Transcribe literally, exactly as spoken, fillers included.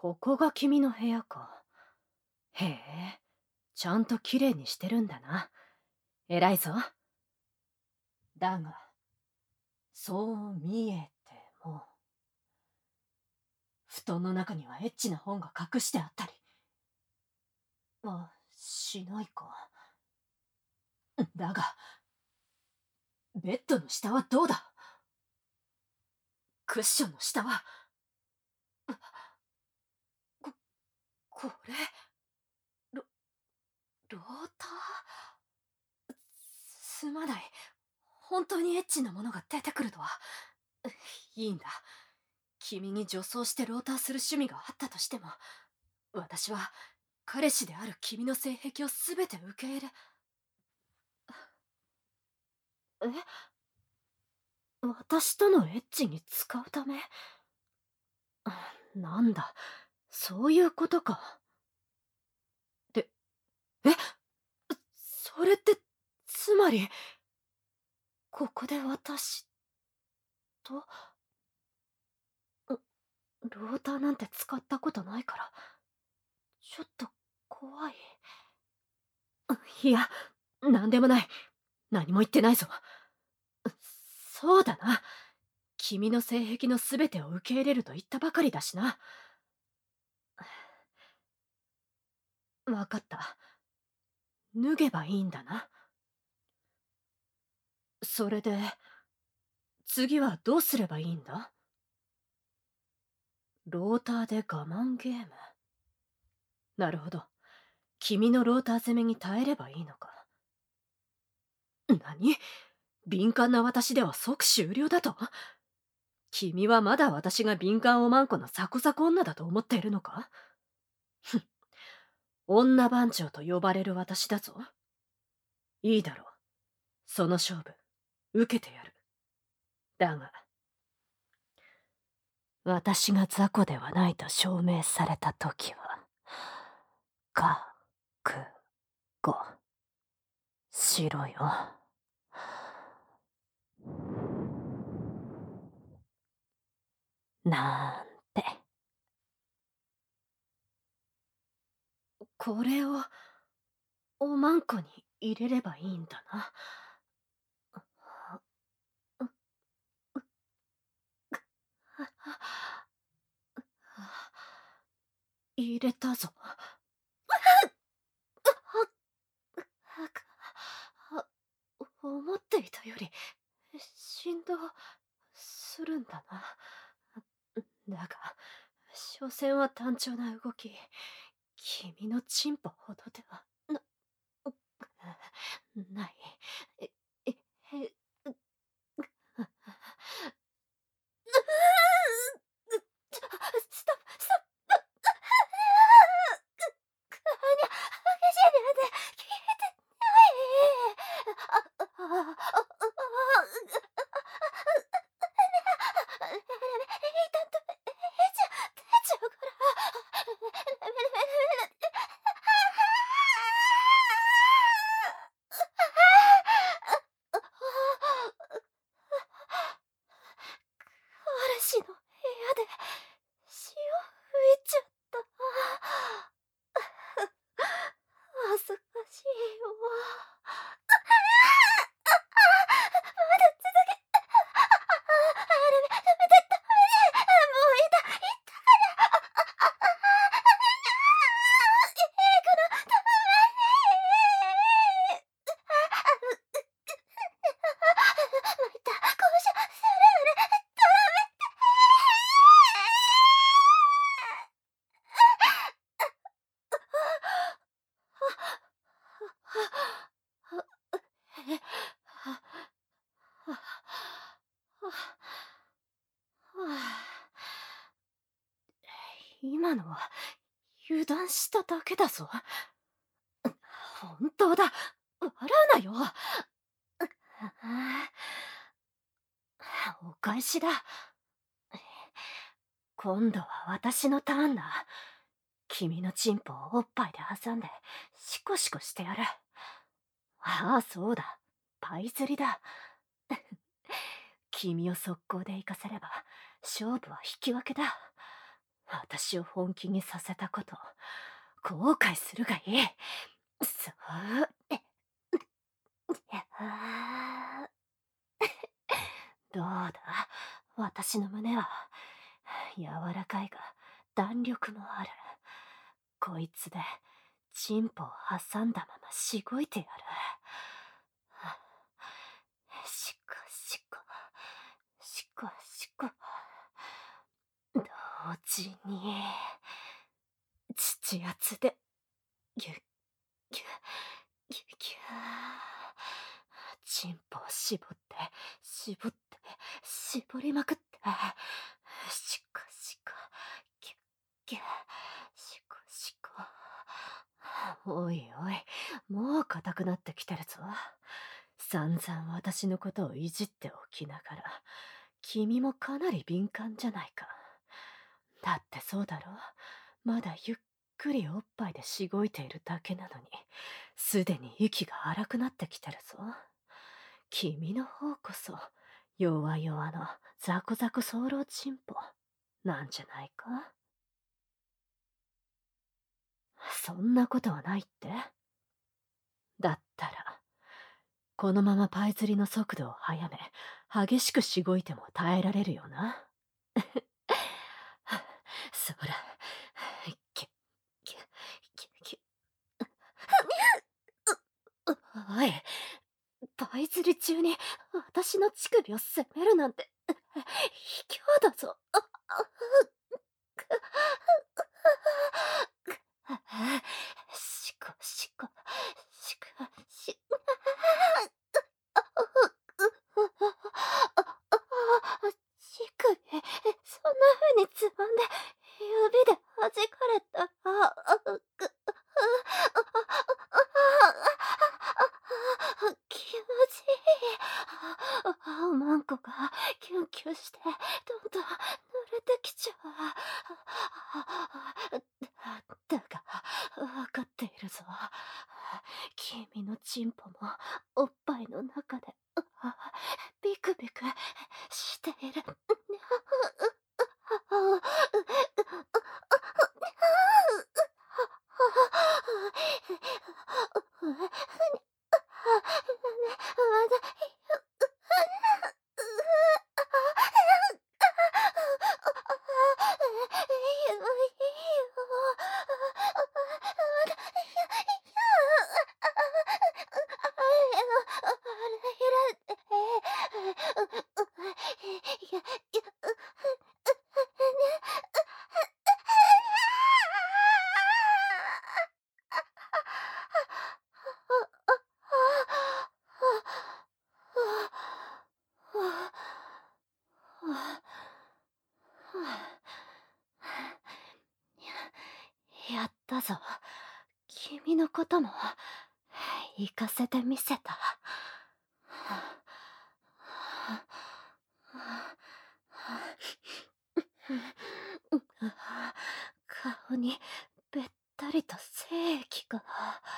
ここが君の部屋か。へえ、ちゃんときれいにしてるんだな。偉いぞ。だが、そう見えても、布団の中にはエッチな本が隠してあったりはしないか。だが、ベッドの下はどうだ？クッションの下は、こ、これ、ロ、ローター？すまない。本当にエッチなものが出てくるとは。いいんだ。君に女装してローターする趣味があったとしても、私は彼氏である君の性癖をすべて受け入れ。え？私とのエッチに使うため？なんだ、そういうことか。で、え？それって、つまり、ここで私と、ローターなんて使ったことないから、ちょっと怖い。いや、なんでもない。何も言ってないぞ。そうだな。君の性癖のすべてを受け入れると言ったばかりだしな。わかった。脱げばいいんだな。それで、次はどうすればいいんだ？ローターで我慢ゲーム。なるほど。君のローター攻めに耐えればいいのか。何？敏感な私では即終了だと？君はまだ私が敏感おまんこのサコサコ女だと思っているのか？ふん。女番長と呼ばれる私だぞ。いいだろう。その勝負、受けてやる。だが、私が雑魚ではないと証明されたときは、覚悟しろよ。なんて。これを、おまんこに入れればいいんだな。入れたぞ。思っていたより振動するんだな。だが、所詮は単調な動き。君のチンポほどではな、ない。え、え、え、ストップ、ストップ。にゃ、激しいねで、聞いてない。あ、あ、あ、あ、痛んと、えちゃ、出ちゃうから。彼氏の部屋で潮吹いちゃった。恥ずかしいわ。まだ続け。あれ、ダメだった。もういた、いたから。いいから、ダメ。また、交渉するなら、ダメって。今のは油断しただけだぞ。本当だ。笑うなよ。お返しだ。今度は私のターンだ。君のチンポをおっぱいで挟んでシコシコしてやる。ああ、そうだ。パイ釣りだ。君を速攻で行かせれば勝負は引き分けだ。 私を本気にさせたこと、後悔するがいい。そう。どうだ、私の胸は柔らかいが弾力もある。こいつでチンポを挟んだまましごいてやる。しこしこ、しこしこ。同時に、父圧で、ぎゅっぎゅっぎゅっぎゅー。チンポを絞って、絞って、絞りまくって、しこしこ、ぎゅっぎゅっ、しこしこ。おいおい、もう硬くなってきてるぞ。散々私のことをいじっておきながら、君もかなり敏感じゃないか。だってそうだろ、まだゆっくりおっぱいでしごいているだけなのに、すでに息が荒くなってきてるぞ。君の方こそ、弱々のザコザコソーローチンポ、なんじゃないか。そんなことはないって。だったら、このままパイ釣りの速度を速め、激しくしごいても耐えられるよな。そら、キュッキュッキュッキュッ。おい、パイ釣り中に私の乳首を責めるなんて、卑怯だぞ。しこしこ、しこしこ。乳首、そんな風につまんで、指で弾かれたら、気持ちいい。青マンコがキュンキュンして、どんどん濡れてきちゃう。だが、わかっているぞ。君のチンポもおっぱいの中でビクビクしている。やったぞ。君のことも行かせてみせた。顔にべったりと精液が。